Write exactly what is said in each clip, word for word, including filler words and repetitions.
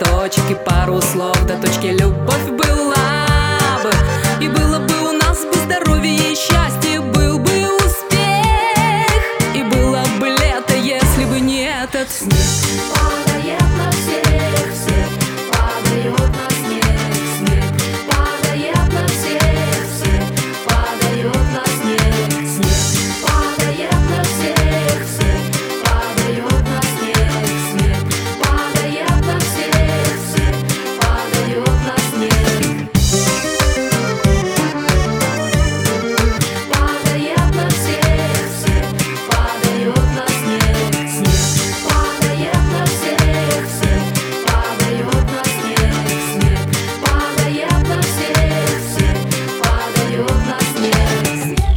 цветочек и пару слов до точки любовь была бы. И было бы у нас бы здоровье и счастье, был бы успех. И было бы лето, если бы не этот снег. Падает на всех, всех, падает на снег, снег. Падает на всех, всех, падает на снег, снег. Падает на всех, всех, падает на снег, снег. Падает на всех, всех, падает на снег. Падает на всех, всех, падает на снег, снег. Падает на всех, всех, падает на снег, снег. Падает на всех, всех, падает на снег, снег.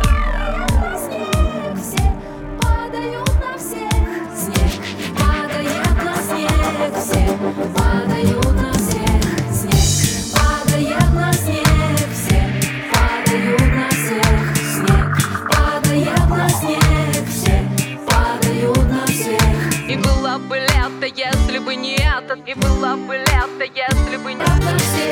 Всех падают на всех, снег. Падает на снег, всех падают на всех, снег. Падает на снег, всех падают на всех, снег. Падает на снег, всех падают на всех. И было бы лето, если бы не этот. И было бы лето, если бы не На всех.